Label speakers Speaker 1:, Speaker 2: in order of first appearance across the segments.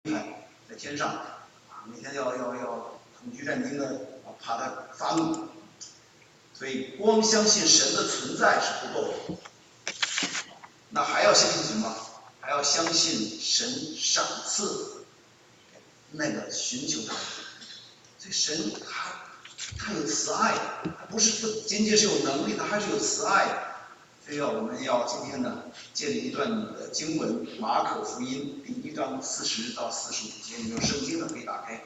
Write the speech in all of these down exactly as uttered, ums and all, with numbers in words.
Speaker 1: 在天上啊，每天要要要统居战经的啊，怕他发怒。所以光相信神的存在是不够的，那还要相信什么？还要相信神赏赐那个寻求他的。所以神他他有慈爱，他不是不仅仅是有能力，他还是有慈爱。所以要我们要今天呢，借着一段的经文，马可福音第一章四十到四十五节，你有圣经的可以打开。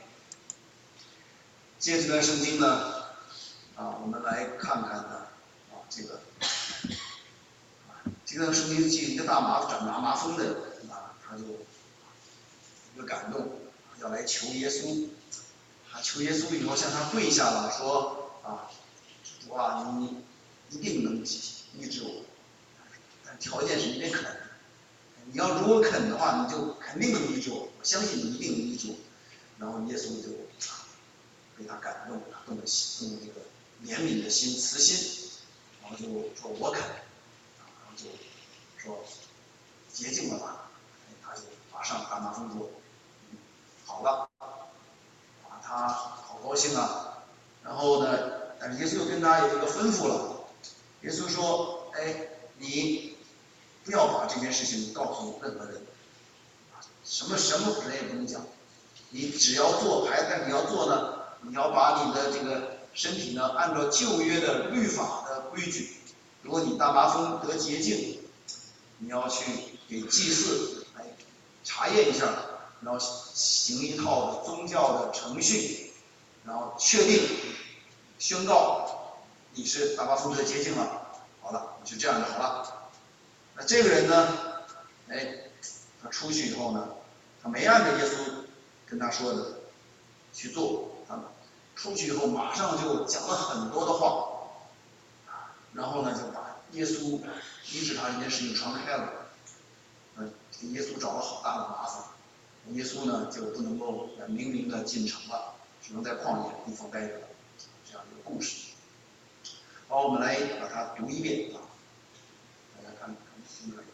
Speaker 1: 借这段圣经呢，啊，我们来看看呢，啊，这个，啊，这段圣经记一个大麻长大麻风的人啊，他就一个感动，要来求耶稣。他求耶稣以后向他跪下了，说啊，主啊，你一定能医治我，但条件是你得肯。你要如果肯的话，你就肯定能医治我，我相信你一定能医治我。然后耶稣就被他感动，动了动了这个怜悯的心、慈心，然后就说我肯，然后就说洁净了吧，他就马上大麻风说好了。他好高兴啊，然后呢，但是耶稣又跟他有一个吩咐了，耶稣说，哎，你不要把这件事情告诉任何人，什么什么人也不能讲，你只要做，还但你要做呢，你要把你的这个身体呢，按照旧约的律法的规矩，如果你大麻风得洁净，你要去给祭司来查验一下，然后行一套宗教的程序，然后确定宣告你是大麻风得洁净了，好了，你就这样就好了。那这个人呢，哎，他出去以后呢，他没按照耶稣跟他说的去做，他出去以后马上就讲了很多的话，然后呢就把耶稣医治他这件事情传开了，嗯，给耶稣找了好大的麻烦。耶稣呢就不能够明明的进城了，只能在旷野地方待着了，这样一个故事。好，我们来把它读一遍啊，大家看看书上。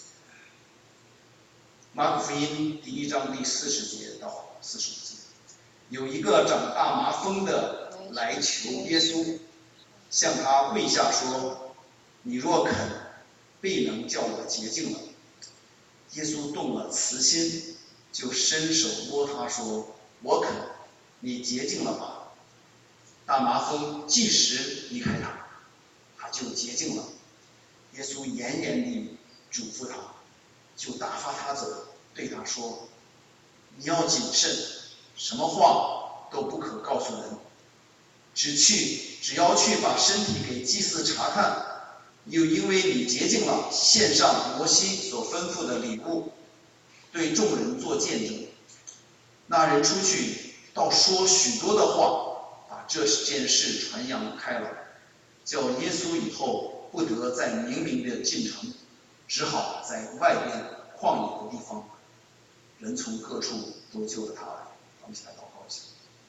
Speaker 1: 马可福音第一章第四十节到四十五节，有一个长大麻风的来求耶稣，向他跪下说：“你若肯，必能叫我洁净了。”耶稣动了慈心，就伸手摸他说：“我肯，你洁净了吧。”大麻风即时离开他，他就洁净了。耶稣严严地嘱咐他，就打发他走，对他说：“你要谨慎，什么话都不可告诉人，只去只要去把身体给祭司查看，又因为你洁净了，献上摩西所吩咐的礼物，对众人做见证。”那人出去，倒说许多的话，把这件事传扬开了，叫耶稣以后不得再明明的进城，只好在外边旷野的地方。人从各处都救了他来。我们一起来祷告一下。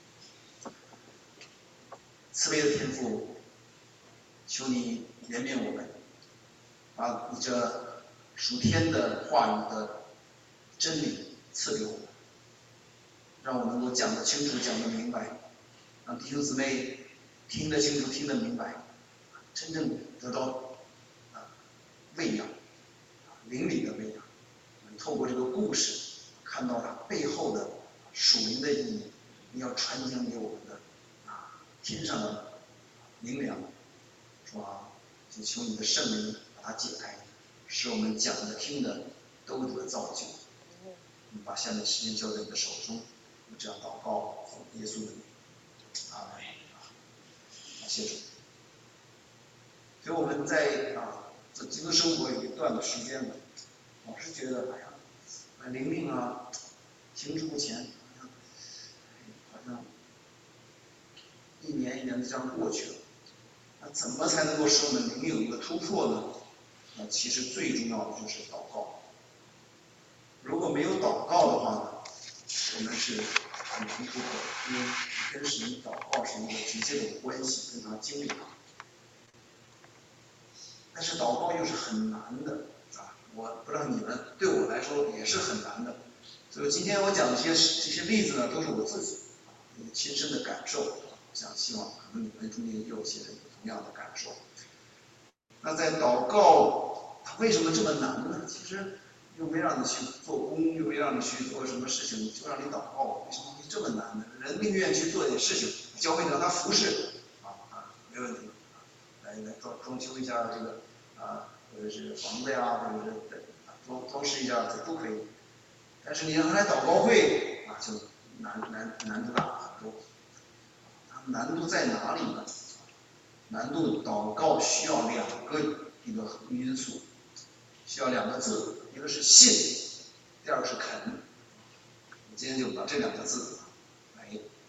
Speaker 1: 慈悲的天父，求你怜悯我们，把你这属天的话语的真理赐给我们，让我能够讲得清楚，讲得明白，让弟兄姊妹听得清楚，听得明白，真正得到啊喂养，灵里的喂养。透过这个故事，看到它背后的属灵的意义，你要传讲给我们的啊天上的灵粮，是吧？就求你的圣灵把它解开，使我们讲的听的都得造就。你把下面时间交在你的手中，我这样祷告，奉耶稣的名，阿门。感谢主。所以我们在啊这基督生活有一段的时间了，老是觉得哎呀，灵命啊，停滞不前，好像一年一年的这样过去了。那怎么才能够使我们灵有一个突破呢？那其实最重要的就是祷告。如果没有祷告的话呢，我们是很难突破的，因为跟神祷告是一个直接的关系，跟他经历他。但是祷告又是很难的啊！我不知道你们，对我来说也是很难的。 所以今天我讲的这些这些例子呢，都是我自己亲身的感受。我想希望可能你们中间也有些人有同样的感受。那在祷告，它为什么这么难呢？其实又没让你去做工，又没让你去做什么事情，就让你祷告，为什么会这么难呢？人宁愿去做点事情，教会让他服侍，啊啊，没问题，来来装装修一下这个啊，或者是房子呀，或者是装装饰一下，这都可以。但是你让他来祷告会啊，就难难难度大很多。它难度在哪里呢？难度祷告需要两个一个因素，需要两个字，一个是信，第二个是肯。我今天就把这两个字来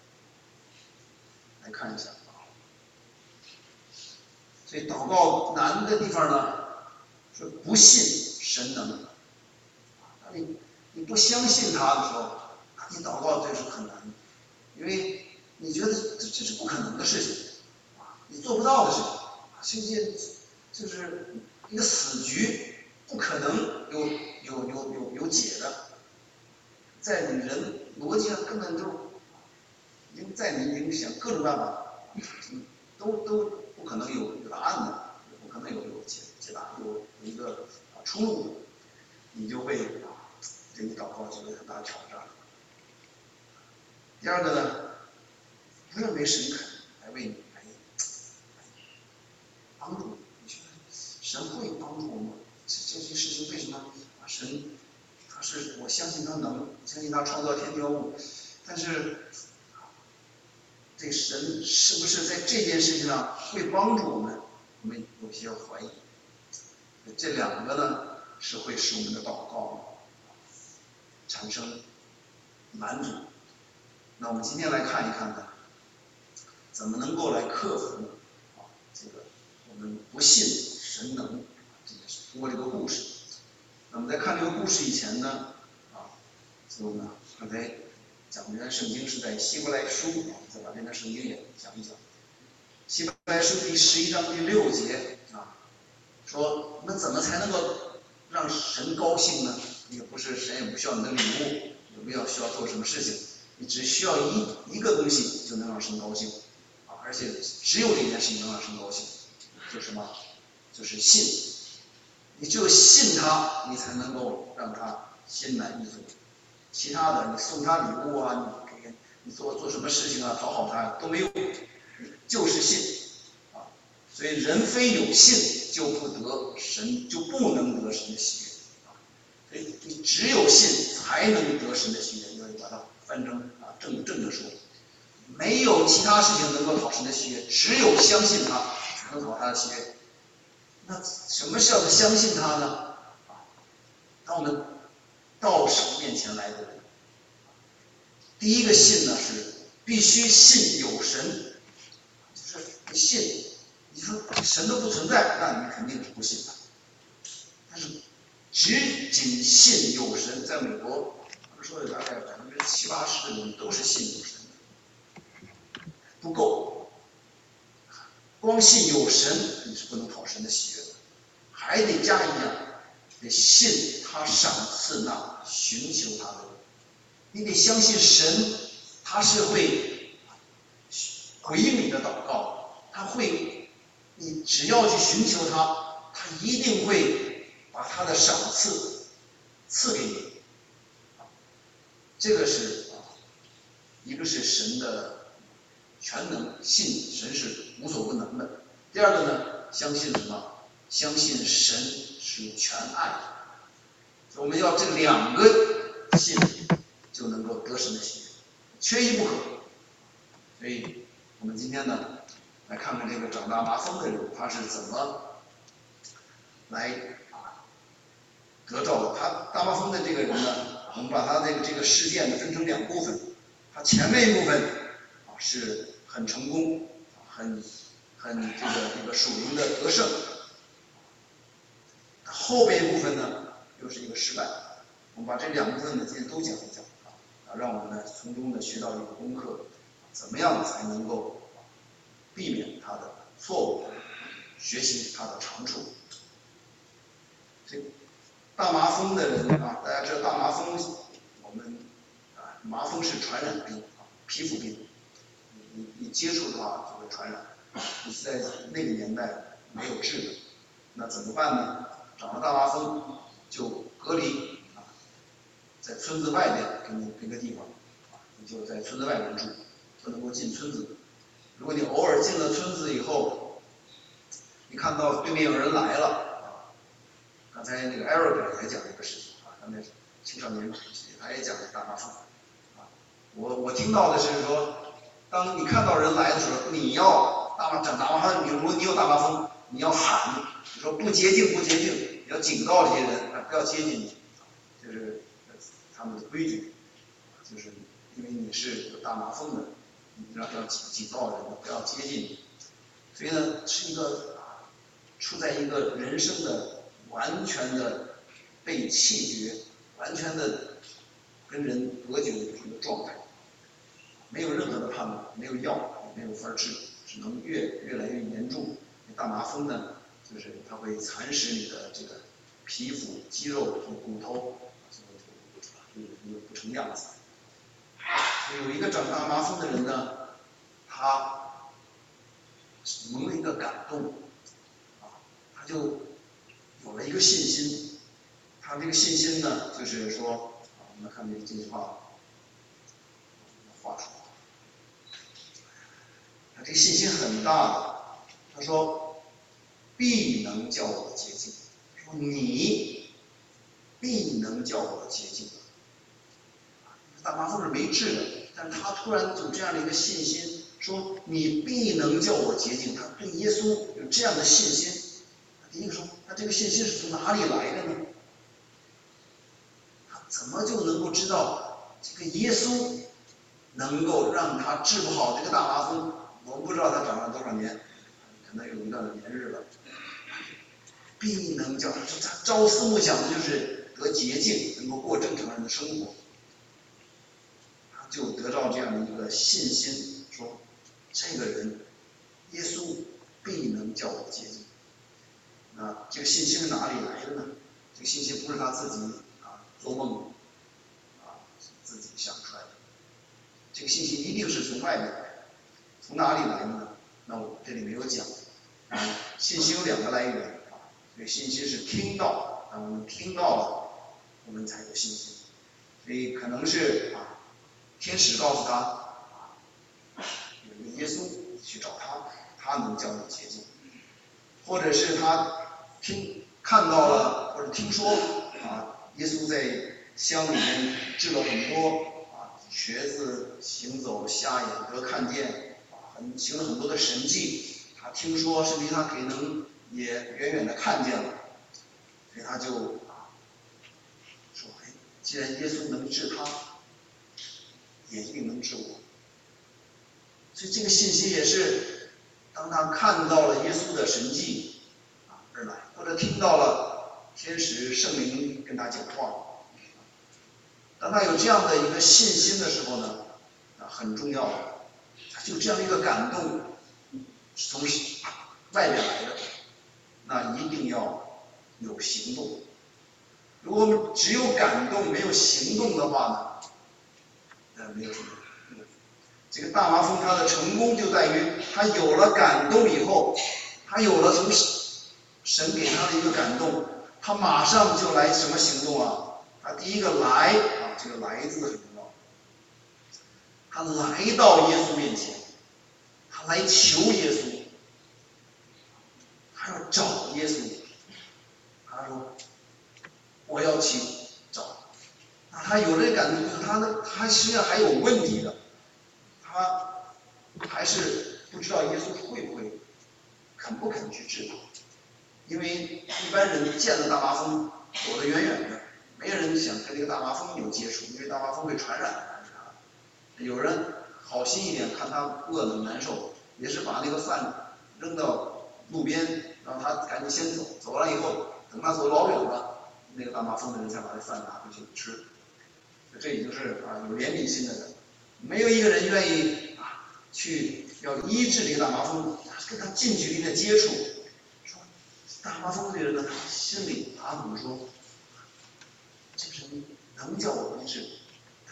Speaker 1: 来看一下啊。所以祷告难的地方呢，是不信神能。当你你不相信他的时候，你祷告这是很难的，因为你觉得这这是不可能的事情，你做不到的事情。世界就是一个死局，不可能有有有有有解的，在你人逻辑上根本就，已经在你已经想各种办法，都都不可能有有答案的，不可能有有解解答有有一个出路的，你就会啊，对你祷告就有很大的挑战。第二个呢，不认为神肯来为你来帮助。神会帮助我们，这这些事情为什么啊？神他是我相信他能，相信他创造天地万物，但是这神是不是在这件事情上会帮助我们？我们有些怀疑。这两个呢，是会使我们的祷告产生难度。那我们今天来看一看呢，怎么能够来克服啊这个我们不信神能这件事。通过这个故事，那么在看这个故事以前呢，啊，所以呢，刚才讲这段圣经是在希伯来书，啊，再把这段圣经也讲一讲。希伯来书第十一章第六节啊，说那怎么才能够让神高兴呢？也不是神也不需要你的礼物，也不要需要做什么事情，你只需要一一个东西就能让神高兴啊，而且只有这件事情能让神高兴，就是什么？就是信。你只有信他，你才能够让他心满意足。其他的，你送他礼物啊，你给你做做什么事情啊，讨好他都没用，就是信啊。所以人非有信就不得神，就不能得神的喜悦啊。所以你只有信才能得神的喜悦，要把它翻成啊正正的说，没有其他事情能够讨神的喜悦，只有相信他才能讨他的喜悦。那什么叫做相信他呢？啊，当我们到神面前来的人，第一个信呢是必须信有神，就是你信，你说神都不存在，那你肯定是不信的。但是只仅信有神，在美国，他们说有大概百分之七八十的人都是信有神的，不够。光信有神，你是不能讨神的喜悦的，还得加一样，得信他赏赐那寻求他的人。你得相信神，他是会回应你的祷告，他会，你只要去寻求他，他一定会把他的赏赐赐给你。这个是一个是神的全能，信神是无所不能的。第二个呢，相信什么？相信神是全爱的。所以我们要这两个信，就能够得神的喜悦，缺一不可。所以我们今天呢，来看看这个长大麻风的人，他是怎么来啊得到的。他大麻风的这个人呢，我们把他这个这个事件呢分成两部分。他前面一部分啊是很成功，很很这个这个属灵的得胜，后边一部分呢又是一个失败。我们把这两部分呢今天都讲一讲啊，让我们呢从中呢学到一个功课，怎么样才能够避免他的错误，学习他的长处。这大麻风的人啊，大家知道大麻风，我们麻风是传染病，皮肤病，你你接触的话就会传染。你在那个年代没有治的，那怎么办呢？长了大麻风就隔离啊，在村子外面给你给个地方啊，你就在村子外面住，不能够进村子。如果你偶尔进了村子以后，你看到对面有人来了啊，刚才那个 Eric 也讲这个事情啊，他们青少年他也讲大麻风啊，我我听到的是说，当你看到人来的时候，你要大麻长大麻风，你如果你有大麻风，你要喊，你说不洁净不洁净，你要警告这些人啊，不要接近你，这是他们的规矩，就是因为你是有大麻风的，你要要警警告人不要接近你，所以呢是一个啊处在一个人生的完全的被弃绝，完全的跟人隔绝的一个状态，没有任何的盼望，没有药，也没有法治，只能越越来越严重。大麻风呢，就是它会蚕食你的这个皮肤、肌肉和骨头，就就不成样子。有一个长大麻风的人呢，他蒙了一个感动，啊，他就有了一个信心。他这个信心呢，就是说，啊，我们看这这句话，画出来。他这个信心很大的，他说：“必能叫我洁净。”说你必能叫我洁净。大麻风是没治的，但他突然有这样的一个信心，说你必能叫我洁净。他对耶稣有这样的信心。第一个说，他这个信心是从哪里来的呢？他怎么就能够知道这个耶稣能够让他治不好这个大麻风？我们不知道他长了多少年，可能有一段的年日了。必能叫他朝思暮想的就是得洁净，能够过正常人的生活。他就得到这样的一个信心，说这个人耶稣必能叫我洁净。那这个信心是哪里来的呢？这个信心不是他自己啊做梦啊自己想出来的，这个信心一定是从外面来的。从哪里来的呢？那我这里没有讲。啊，信心有两个来源啊，所以信心是听到，啊，我们听到了，我们才有信心。所以可能是啊，天使告诉他啊，有一个耶稣去找他，他能叫你洁净，或者是他听看到了，或者听说啊，耶稣在乡里面治了很多啊，瘸子行走，瞎眼得看见，啊，很行了很多的神迹。他听说，甚至他可能也远远的看见了，所以他就啊说：“哎，既然耶稣能治他，也一定能治我。”所以这个信息也是，当他看到了耶稣的神迹啊而来，或者听到了天使圣灵跟他讲话，当他有这样的一个信心的时候呢，啊很重要的，他就这样一个感动。从外面来的，那一定要有行动。如果我们只有感动没有行动的话呢，那没有什么。这个大麻风它的成功就在于，他有了感动以后，他有了从神给他的一个感动，他马上就来什么行动啊？他第一个来啊，这个来字很重要。他来到耶稣面前。他来求耶稣，他要找耶稣。他说：“我要去找。”那他有这感觉，他呢，他实际上还有问题的，他还是不知道耶稣会不会、肯不肯去治他。因为一般人见了大麻风躲得远远的，没有人想跟这个大麻风有接触，因为大麻风会传染。有人好心一点，看他饿得难受，也是把那个饭扔到路边，让他赶紧先走。走完以后，等他走老远了，那个大麻风的人才把这饭拿回去吃。这已经是啊有怜悯心的人，没有一个人愿意啊去要医治这个大麻风，跟他近距离的接触。说大麻风这个人呢，他心里打赌说，这个人能叫我医治，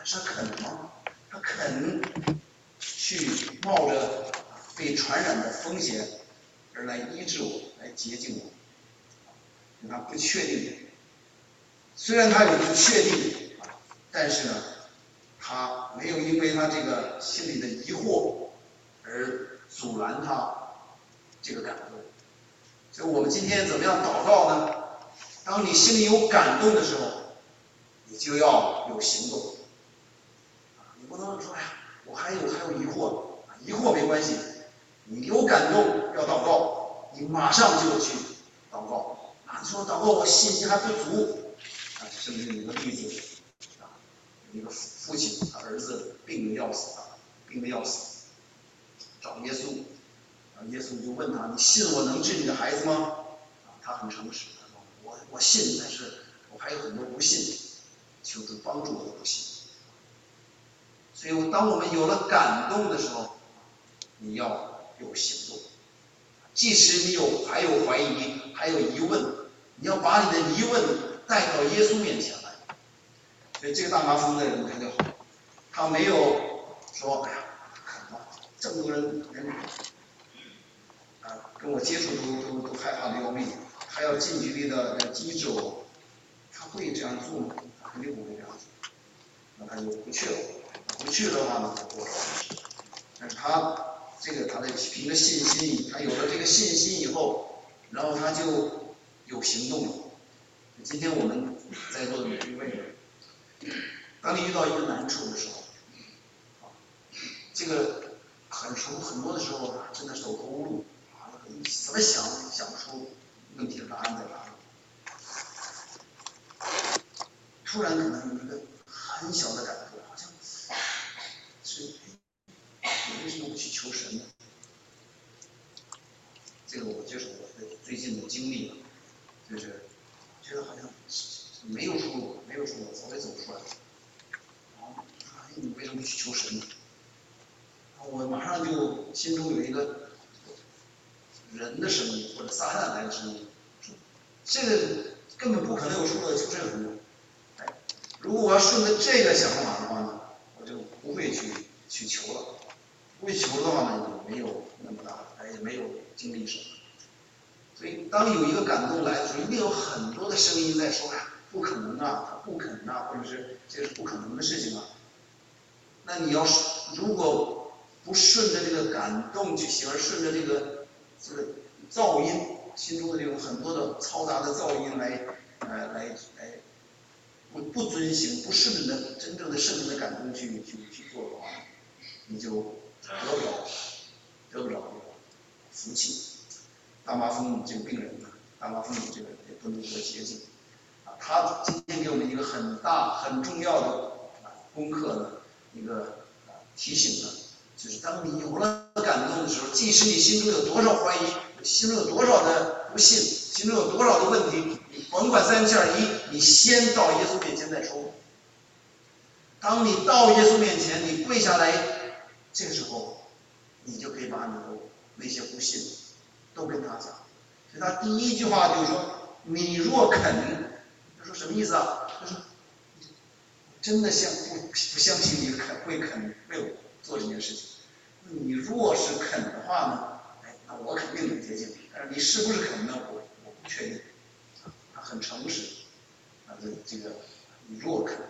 Speaker 1: 但是他肯吗？他肯去冒着被传染的风险而来医治我，来洁净我？他不确定。虽然他有这个确定，但是呢，他没有因为他这个心里的疑惑而阻拦他这个感动。所以我们今天怎么样祷告呢？当你心里有感动的时候，你就要有行动。你不能说，哎呀，我还有还有疑惑，疑惑没关系，你有感动要祷告，你马上就去祷告。啊，你说祷告我信心还不足，啊，圣经有个例子，啊，有一个父亲他儿子病得要死，啊，病得要死，找耶稣，啊，耶稣就问他，你信我能治你的孩子吗？啊，他很诚实，他说我我信，但是我还有很多不信，求主帮助我的不信。所以当我们有了感动的时候，你要有行动。即使你有还有怀疑，还有疑问，你要把你的疑问带到耶稣面前来。所以这个大麻风的人他就好，他没有说，哎呀，这么多人人啊跟我接触都都都害怕的要命，还要近距离的来医治我，他会这样做吗？他肯定不会这样做。那他就不去了，不去的话呢，他多少？但是他这个他的凭着信心，他有了这个信心以后，然后他就有行动了。今天我们在座的每一位，当你遇到一个难处的时候，这个很熟很多的时候啊，真的走投无路啊，怎么想想不出问题的答案在哪里。突然可能有一个很小的感触，好像是我为什么不去求神呢？这个我就是我的最近的经历了，就是觉得好像没有出路，没有出路，早也走不出来。啊，哎，你为什么不去求神呢？我马上就心中有一个人的声音或者撒旦来的声音，说这个根本不可能有出路的，求这个什么用？哎，如果我要顺着这个想法的话呢，我就不会去去求了。不会求的话呢，也没有那么大，也没有经历什么。所以当有一个感动来的时候，一定有很多的声音在说啊，不可能啊，他不肯啊，或者是这是不可能的事情啊。那你要是如果不顺着这个感动去行，而顺着这个这个噪音，心中的这种很多的嘈杂的噪音来呃来来不不遵行，不顺着真正的圣灵的感动去去去做的话，你就得不了得不了这个福气。大麻风这个病人呢，大麻风这个也不能得洁净啊。他今天给我们一个很大很重要的功课呢，一个提醒呢，就是当你有了感动的时候，即使你心中有多少怀疑，心中有多少的不信，心中有多少的问题，你甭管三七二一，你先到耶稣面前再说。当你到耶稣面前，你跪下来，这个时候，你就可以把你的那些不信都跟他讲。所以他第一句话就是说：“你若肯。”他说什么意思啊？他说：“真的相不不相信你肯会肯为我做这件事情。你若是肯的话呢，哎，那我肯定能接近。但是你是不是肯呢？我我不确定。”他很诚实，啊，这这个你若肯。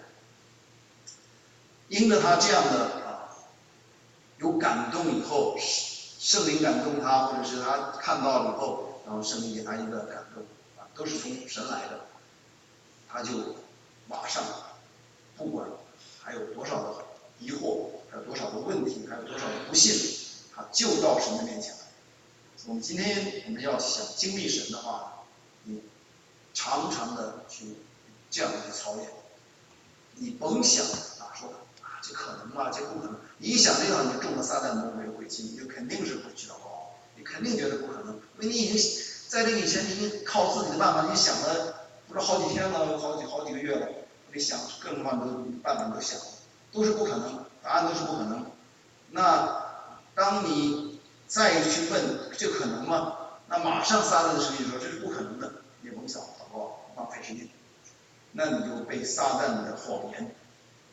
Speaker 1: 因着他这样的啊，有感动以后，圣灵感动他，或者是他看到了以后，然后圣灵给他一个感动，啊，都是从神来的，他就马上，不管还有多少的疑惑，还有多少的问题，还有多少的不信，他就到神的面前来。我们今天我们要想经历神的话，你常常的去这样去操练，你甭想啊说。这可能吗？这不可能。你一想这个，你就中了撒旦魔鬼的诡计，你就肯定是不知道哦，你肯定觉得不可能，因为你已经在这个以前，你已经靠自己的办法，你想了不知道好几天了，好几好几个月了，你想各种办法都办法都想了，都是不可能，答案都是不可能。那当你再去问这可能吗？那马上撒旦的声音说这是不可能的，你甭想祷告，浪费时间。那你就被撒旦的谎言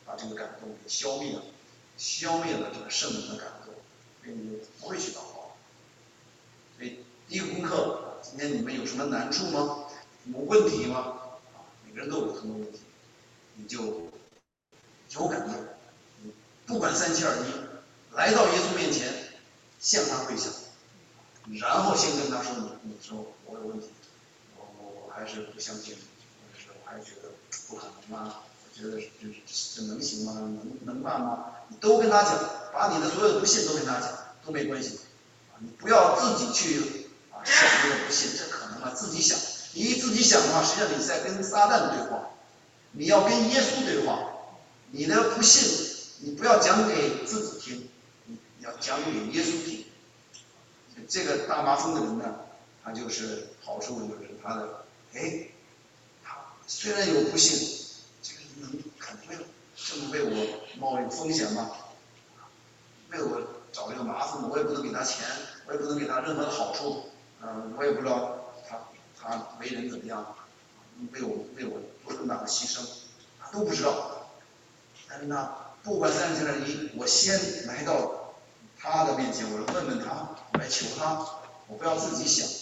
Speaker 1: 把这个感动给消灭了，消灭了这个圣灵的感动，所以你就不会去祷告。所以第一个功课，今天你们有什么难处吗？有问题吗？啊，每个人都有很多问题，你就有感动，你不管三七二十一，来到耶稣面前，向他跪下，然后先跟他说你你说我有问题，我我我还是不相信，或者是我还觉得不可能啊，我觉得这这能行吗？能能办吗？你都跟他讲，把你的所有的不信都跟他讲，都没关系。你不要自己去啊想这个不信，这可能吗？自己想，你一自己想的话，实际上你在跟撒旦对话，你要跟耶稣对话。你的不信，你不要讲给自己听，你要讲给耶稣听。这个大麻风的人呢，他就是好处就是他的，哎，他虽然有不信，这个能肯定这么为我冒这个风险吗？为我找这个麻烦，我也不能给他钱，我也不能给他任何的好处，嗯、呃，我也不知道他他为人怎么样，为我为我做这么大的牺牲，他都不知道。但是呢，不管三七二十一，我先来到他的面前，我问问他，我来求他，我不要自己想。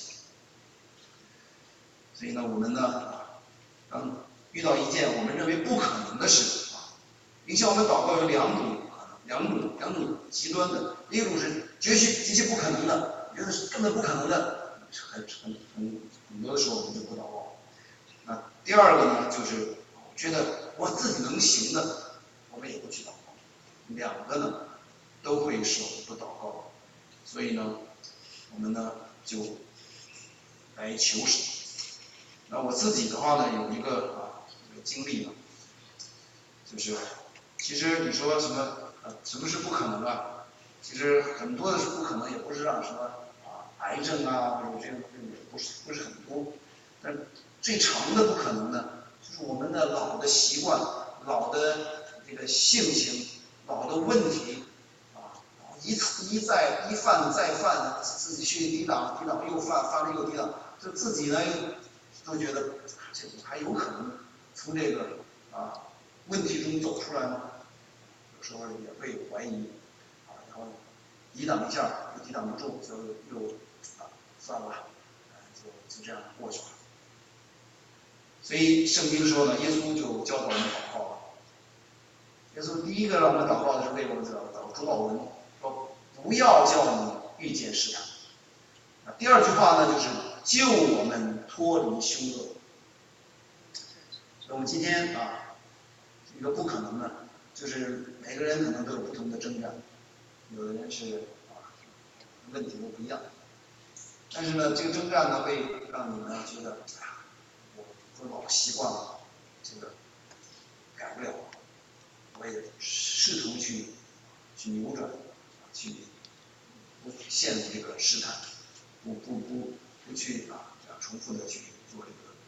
Speaker 1: 所以呢，我们呢，当遇到一件我们认为不可能的事啊，影响我们祷告有两种可能，两种两种极端的，一种是绝对极其不可能的，觉得是根本不可能的，很很很很多的时候我们就不祷告。那第二个呢，就是觉得我自己能行的。我们也不去祷告，两个呢都会使我们不祷告，所以呢，我们呢就来求神。那我自己的话呢，有一个啊这个经历呢，就是其实你说什么呃什么是不可能啊？其实很多的是不可能，也不是让什么啊癌症啊或者这种这种不是不是很多，但最长的不可能呢，就是我们的老的习惯，老的这个性情，老的问题啊，一一再一犯再犯，自己去抵挡，抵挡又犯，犯了又抵挡，就自己呢都觉得这还有可能从这个啊问题中走出来吗？有时候也会怀疑啊，然后抵挡一下又抵挡不住，就又啊算了，就就这样过去了。所以圣经说呢，耶稣就教导我们祷告了。耶稣第一个让我们祷告的是为我们祷告主祷文，说不要叫你遇见试探。第二句话呢，就是救我们脱离凶恶。所以我们今天啊，一个不可能的，就是每个人可能都有不同的征战，有的人是啊问题都不一样，但是呢，这个征战呢会让你呢觉得，哎呀，我我老习惯了，这个改不了。我也试图去去扭转，去不陷入这个试探，不不不不去啊这样重复的去做这个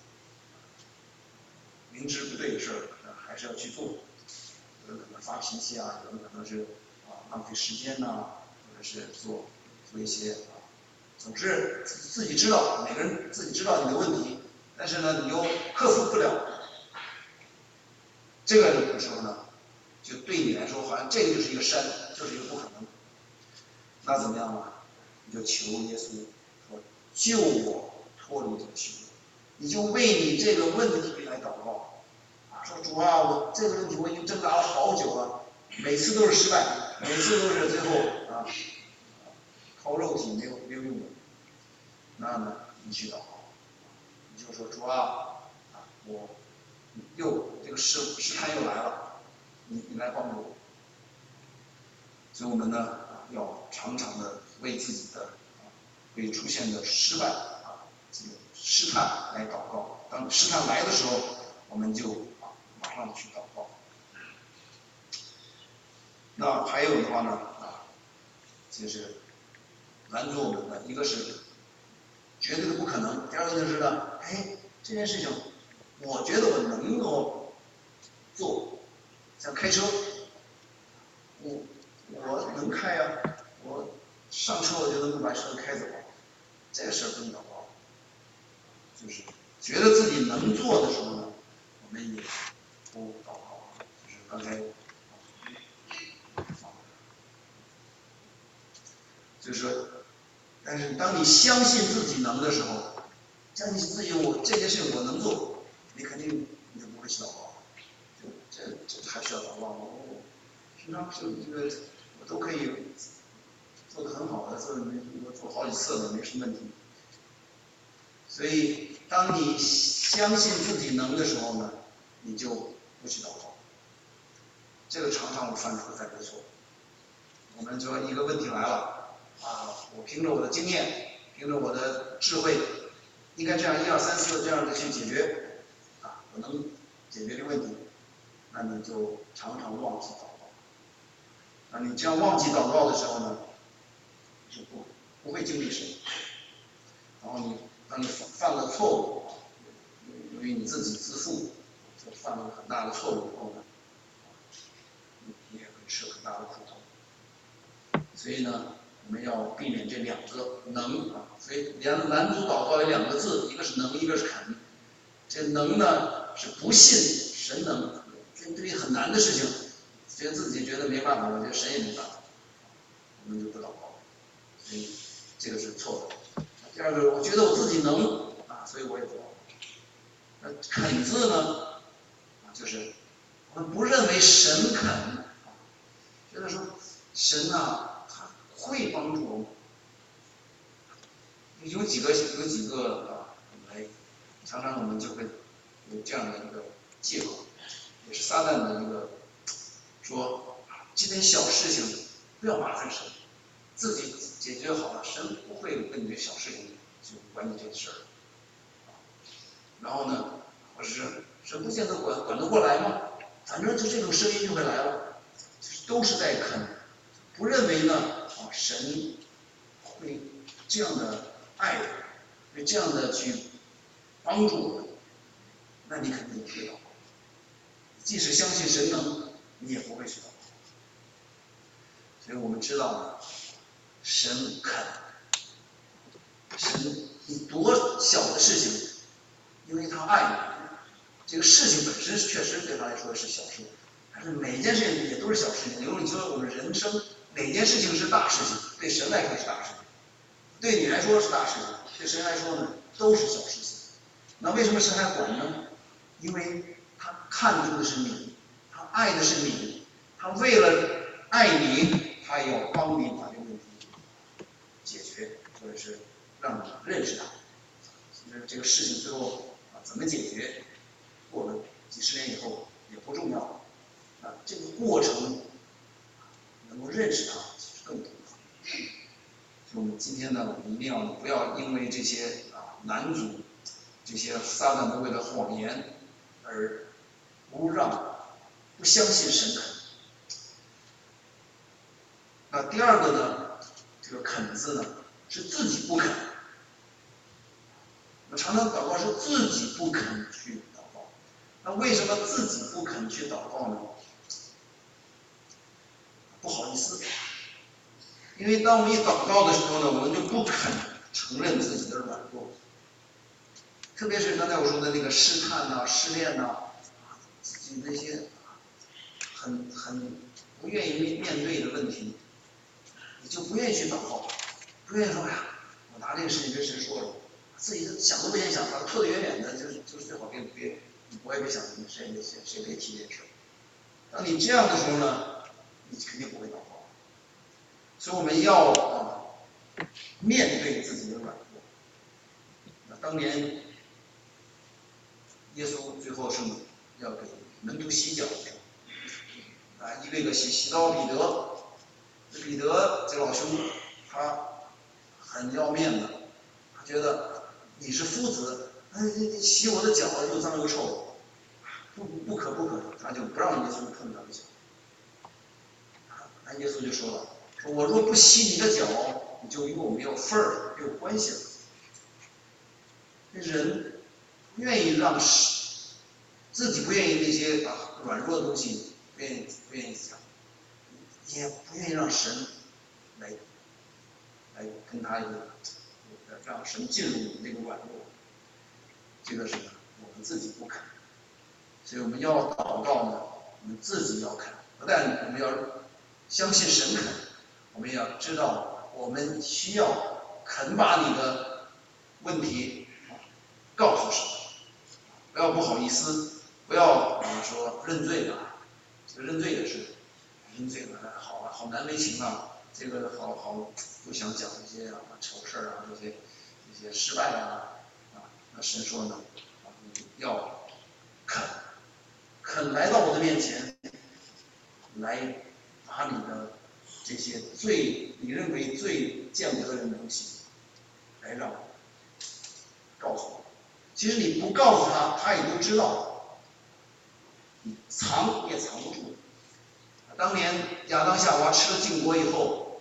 Speaker 1: 明知不对的事儿，还是要去做。有人可能发脾气啊，有人可能是啊浪费时间呐、啊，或者是做做一些啊，总之自己知道，每个人自己知道你的问题，但是呢，你又克服不了。这个有时候呢，就对你来说，好像这个就是一个山，就是一个不可能。那怎么样呢？你就求耶稣说：“救我脱离这个凶恶。”你就为你这个问题来祷告啊，说主啊，我这个问题我已经挣扎了好久了，每次都是失败，每次都是最后啊，靠肉体没有没有用的。那呢，你去祷告，你就说主啊，啊，我又这个试试探又来了，你你来帮助我。所以我们呢，要常常的为自己的啊会出现的失败啊这个试探来祷告。当试探来的时候，我们就啊马上去祷告。那还有的话呢啊，就是拦阻我们的一个是绝对的不可能，第二个就是呢，哎，这件事情我觉得我能够做，像开车，我我能开呀、啊，我上车我就能够把车开走，这个事儿不能祷告。就是觉得自己能做的时候呢，我们也不祷告，就是刚才，就是说，但是当你相信自己能的时候，相信自己我这件事情我能做，你肯定你就不会去祷告。这这这还需要祷告吗？我平常就这个我都可以做得很好的，做没我做好几次了，没什么问题。所以，当你相信自己能的时候呢，你就不去祷告。这个常常我犯出犯这个错误。我们说一个问题来了啊，我凭着我的经验，凭着我的智慧，应该这样一二三四这样的去解决啊，我能解决这个问题，那你就常常忘记祷告。那你这样忘记祷告的时候呢，就不不会经历神。然后你当你犯了错误，由于你自己自负，犯了很大的错误以后呢，你也会吃很大的苦头。所以呢，我们要避免这两个能啊。所以两男主祷告有两个字，一个是能，一个是肯。这能呢是不信神能，这对于很难的事情，觉得自己觉得没办法，我觉得神也没办法，我们就不祷告。所以这个是错的。第二个，我觉得我自己能啊，所以我也不祷告。那肯字呢，啊，就是我们不认为神肯，啊，觉得说神啊，他会帮助我们。有几个有几个啊，来，常常我们就会有这样的一个借口，也是撒旦的一个说，这点小事情不要麻烦神，自己解决好了，神不会为你这小事情就管你这事儿。然后呢，或者是神不见得管管得过来吗？反正就这种声音就会来了，就是都是在啃，不认为呢啊神会这样的爱我，会这样的去帮助我，那你肯定不会祷告。即使相信神能，你也不会去祷告。所以我们知道呢，神肯，神你多小的事情，因为他爱你，这个事情本身确实对他来说是小事，但是每件事情也都是小事情。因为你说我们人生哪件事情是大事情？对神来说是大事情，对你来说是大事情，对神来说呢都是小事情。那为什么神还管呢？因为他看重的是你，他爱的是你，他为了爱你，他要帮你把这个问题解决，或者是让你认识他。其实这个事情最后啊怎么解决，过了几十年以后也不重要啊，这个过程能够认识他其实更重要。所以我们今天呢，我们一定要不要因为这些啊男主这些撒旦魔鬼的谎言而不让不相信神肯。那第二个呢，这个肯字呢是自己不肯。我常常祷告是自己不肯去祷告。那为什么自己不肯去祷告呢？不好意思，因为当我们一祷告的时候呢，我们就不肯承认自己的软弱。特别是刚才我说的那个试探呐、试炼呐，自己那些很很不愿意面面对的问题，你就不愿意去祷告，不愿意说哎呀，我拿这个事情跟神说了，自己想都不愿意想，把它拖得远远的，就是就是最好别别，我也别想谁别谁谁别提这事。当你这样的时候呢，你肯定不会祷告。所以我们要啊面对自己的软弱。那当年耶稣最后是要给门徒洗脚的时候，啊，一个一个洗，洗到彼得。彼得这老兄，他很要面子，他觉得你是夫子，你洗我的脚又脏又臭，不不可不可，他就不让耶稣碰他的脚。那耶稣就说了，说我若不洗你的脚，你就与我没有份儿，没有关系了。人不愿意让自己不愿意那些啊软弱的东西，不愿意不愿意讲，也不愿意让神来来跟他一个让神进入我们这个软弱，这个是我们自己不肯。所以我们要祷告呢， 我们自己要肯，不但我们要相信神肯，我们也要知道我们需要肯把你的问题告诉神，不要不好意思，不要啊说认罪啊，这个认罪也是认罪了，好啊，好难为情啊，这个好好不想讲一些啊丑事啊，这些这些失败啊啊，那神说呢，啊你要肯肯来到我的面前，来把你的这些最你认为最见不得人的东西，来让我告诉我。其实你不告诉他，他也都知道，你藏也藏不住。当年亚当夏娃吃了禁果以后，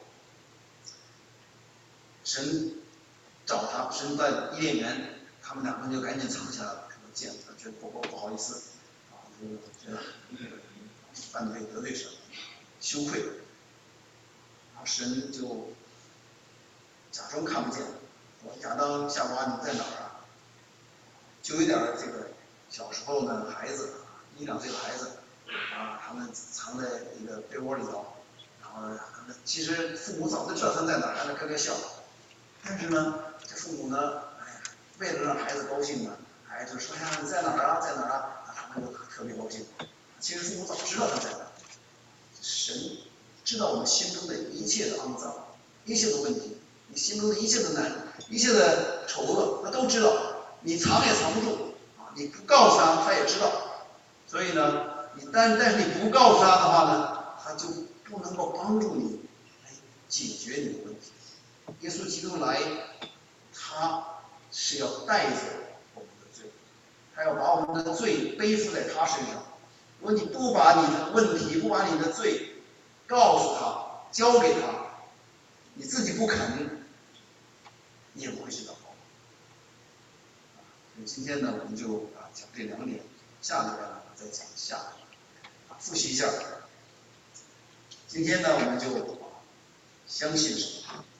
Speaker 1: 神找他，神在伊甸园，他们两个就赶紧藏起来了，说见他觉得不不好意思啊，觉得犯罪得罪神，羞愧，然后神就假装看不见，说亚当夏娃你在哪儿啊？就有点这个小时候呢，孩子一两岁的孩子啊，他们藏在一个被窝里头，然后其实父母早就知道他在哪儿，在那咯咯笑，但是呢，这父母呢，哎呀，为了让孩子高兴呢，哎，就说哎呀你在哪儿啊，在哪儿啊，他们就特别高兴。其实父母早知道他在哪儿，神知道我们心中的一切的肮脏，一切的问题，你心中的一切的难，一切的丑恶，他都知道。你藏也藏不住啊！你不告诉他，他也知道。所以呢，你但但是你不告诉他的话呢，他就不能够帮助你来解决你的问题。耶稣基督来，他是要带走我们的罪，他要把我们的罪背负在他身上。如果你不把你的问题，不把你的罪告诉他，交给他，你自己不肯，你也不会知道。今天呢，我们就啊讲这两点，下礼拜呢再讲下啊复习一下。今天呢，我们就相信神，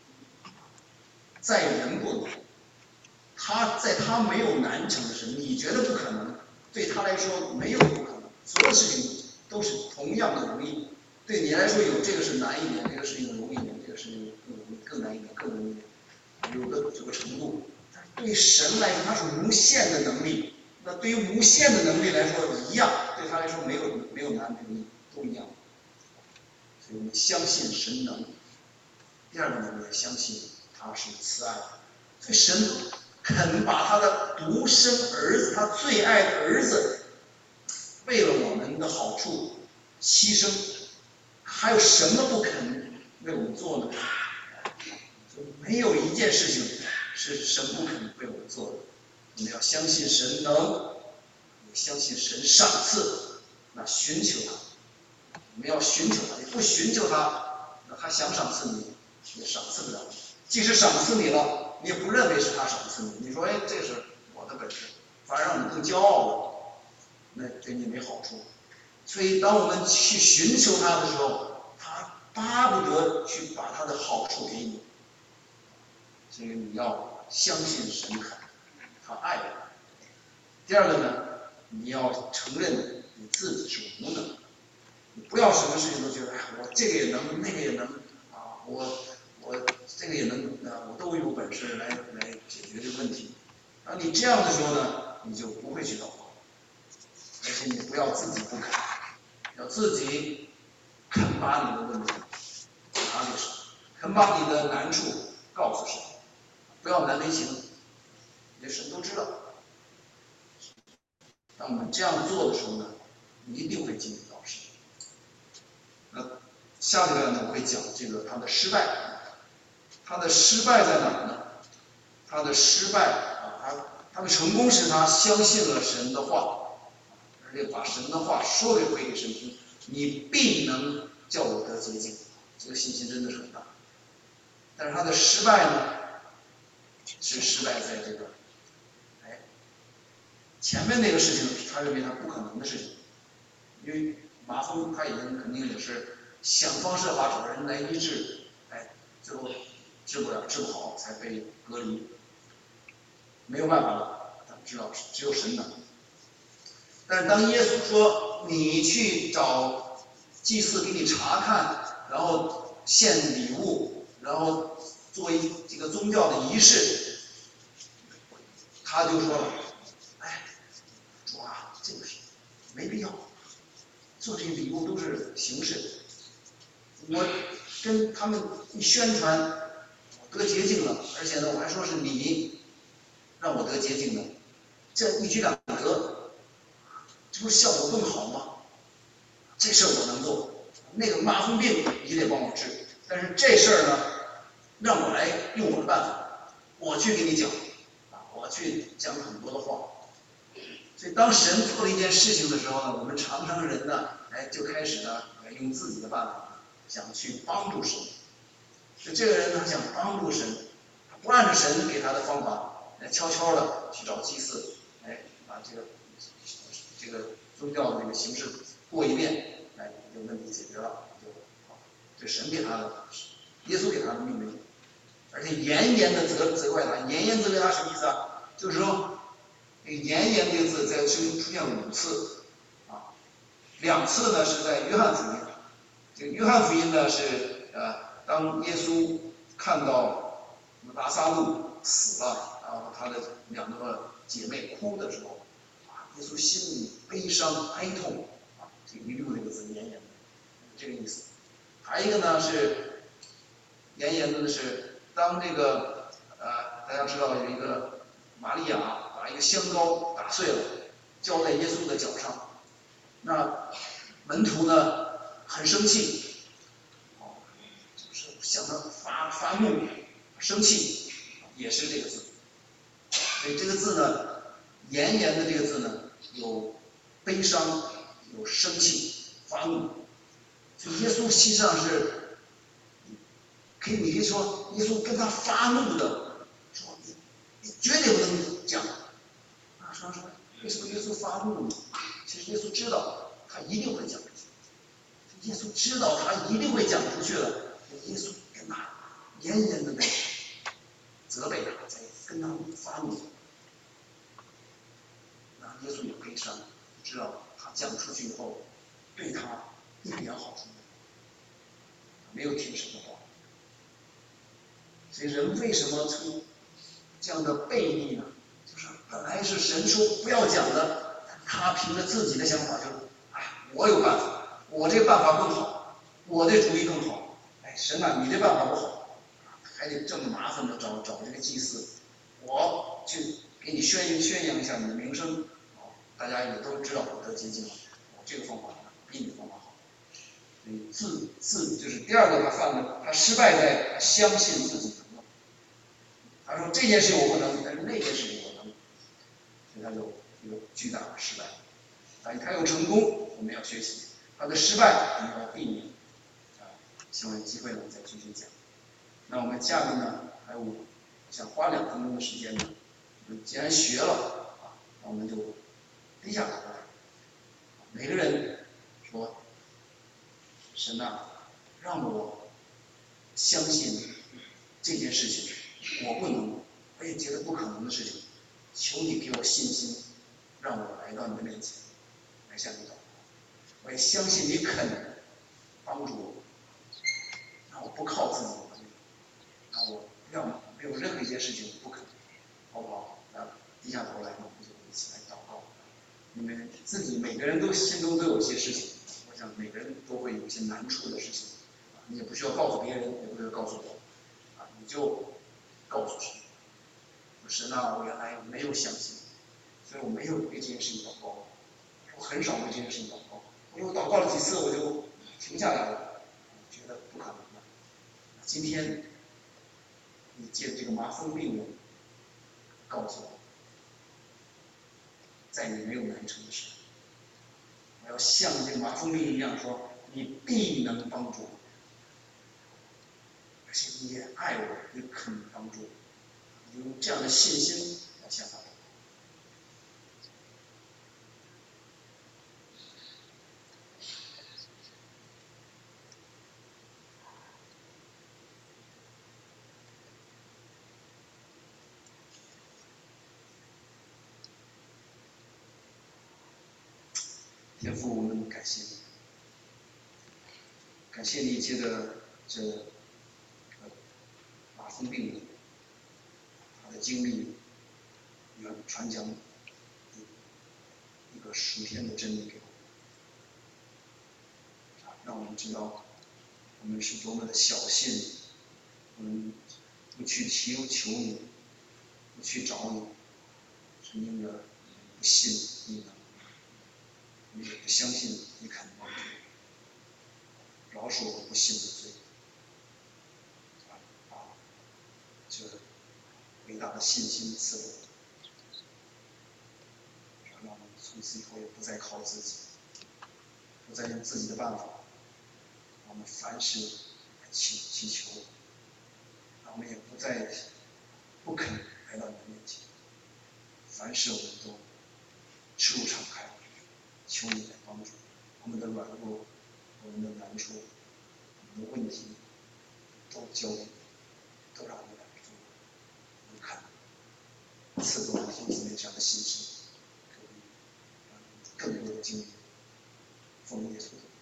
Speaker 1: 在人不能，他在他没有难成的事，你觉得不可能，对他来说没有不可能，所有事情都是同样的容易。对你来说有这个是难一点，这个事情容易一点，这个事情更容易更难一点，更容易一点，有个有个程度。对神来说，他是无限的能力。那对于无限的能力来说，一样，对他来说没有没有难没有易，都一样。所以我们相信神能。第二个呢，我们要相信他是慈爱的。所以神肯把他的独生儿子，他最爱的儿子，为了我们的好处牺牲，还有什么不肯为我们做呢？就没有一件事情是神不肯为我们做的。我们要相信神能，也相信神赏赐，那寻求他，我们要寻求他。你不寻求他，那他想赏赐你，也赏赐不了你。即使赏赐你了，你也不认为是他赏赐你。你说，哎，这是我的本事，反而让你更骄傲了，那对你没好处。所以，当我们去寻求他的时候，他巴不得去把他的好处给你。所以你要相信神肯，他爱我。第二个呢，你要承认你自己是无能，你不要什么事情都觉得，哎，我这个也能，那个也能啊，我我这个也能啊，我都有本事来来解决这个问题。当你这样的时候呢，你就不会去祷告，而且你不要自己不肯，要自己肯把你的问题拿给神，肯把你的难处告诉神。不要难为情，这神都知道。当我们这样做的时候呢，你一定会经历到神。那下礼拜呢，我会讲这个他的失败。他的失败在哪儿呢？他的失败啊，他他的成功是他相信了神的话，而且把神的话说给会给神听，你必能叫我得洁净。这个信心真的是很大。但是他的失败呢？是失败在这个，哎，前面那个事情，他认为他不可能的事情，因为麻风他已经肯定也是想方设法找人来医治，哎，最后治不了，治不好才被隔离，没有办法了，他知道只有神能。但是当耶稣说说你去找祭司给你查看，然后献礼物，然后做一这个宗教的仪式，他就说了，哎，主啊，这个是没必要，做这些礼物都是形式，我跟他们一宣传，我得洁净了，而且呢，我还说是你让我得洁净的，这一举两得，这不是效果更好吗？这事儿我能做，那个麻风病你得帮我治，但是这事儿呢，让我来用我的办法，我去给你讲，啊，我去讲很多的话。所以当神做了一件事情的时候呢，我们常常人呢，哎，就开始呢，用自己的办法想去帮助神。就这个人他想帮助神，他不按照神给他的方法，来悄悄的去找祭司，哎，把这个这个宗教的这个形式过一遍，哎，这个问题解决了，就好。这神给他的，耶稣给他的命令，而且严严的责责怪他，严严责怪他什么意思啊？就是说，这个严严这个字在圣经出现了五次，啊，两次呢是在约翰福音，这个约翰福音呢是呃，当耶稣看到拉撒路死了，然后他的两个姐妹哭的时候，啊，耶稣心里悲伤哀痛，啊，这一溜这个字严严的，这个意思。还有一个呢是严严的是，当这个呃大家知道有一个玛利亚把一个香膏打碎了，浇在耶稣的脚上，那门徒呢很生气，哦，就是向他发发怒，生气，也是这个字。所以这个字呢，严严的这个字呢，有悲伤，有生气，发怒。就耶稣实际上是，可以你可以说，耶稣跟他发怒的说，你你绝对不能讲。啊，说说为什么耶稣发怒呢？其实耶稣知道他一定会讲出去，耶稣知道他一定会讲出去的，耶稣跟他严严的在责备他，在跟他发怒。那耶稣也悲伤，知道他讲出去以后，对他一点好处没有，没有听神的话。所以人为什么出这样的悖逆呢？就是本来是神说不要讲的，他凭着自己的想法就，哎，我有办法，我这个办法更好，我这主意更好。哎，神啊，你这办法不好，还得这么麻烦的找找这个祭司，我去给你宣宣扬一下你的名声，大家也都知道我得洁净了，我这个方法比你的方法好。所以自自就是第二个他犯的，他失败在他相信自己能。他说这件事我不能，但是那件事我能，所以他有一个巨大的失败。但他有成功，我们要学习；他的失败，我们要避免。啊，希望有机会呢再继续讲。那我们下面呢还有想花两分钟的时间呢，既然学了啊，那我们就低下头来，每个人说：神啊，让我相信这件事情，我不能，我也觉得不可能的事情，求你给我信心，让我来到你的面前，来向你祷告。我也相信你肯帮助我，让我不靠自己的能力，让我不要没有任何一件事情不肯，好不好？那低下头来，我们就一起来祷告。因为自己每个人都心中都有些事情，我想每个人都会有一些难处的事情，你也不需要告诉别人，也不需要告诉我，啊，你就告诉神，神啊，我原来没有相信，所以我没有为这件事情祷告，我很少为这件事情祷告，因为我祷告了几次我就停下来了，觉得不可能的。今天你借这个麻风病人告诉我，在你没有难成的事，我要像这个麻风病一样说，你必能帮助我，而且你也爱我，也肯帮助我，你用这样的信心来向他祷告。 天父，我们感谢你，感谢你借着这呃麻风病人他的经历，传传讲一个属天的真理给我们，让我们知道我们是多么的小信，我们不去求求你，不去找你，是因着不信你能，我们也不相信你肯帮助，饶恕我们不信的罪。啊，这伟大的信心赐给我们，让我们从此以后也不再靠自己，不再用自己的办法，我们凡事来祈祈求，让我们也不再不肯来到你的面前，凡事我们都赤露敞开，求你来帮助我们的软弱，我们的难处，我们的问题，都交给你，都让你来做。我们看，赐给我们父子们这样的信心，可以让更多的经历奉耶稣的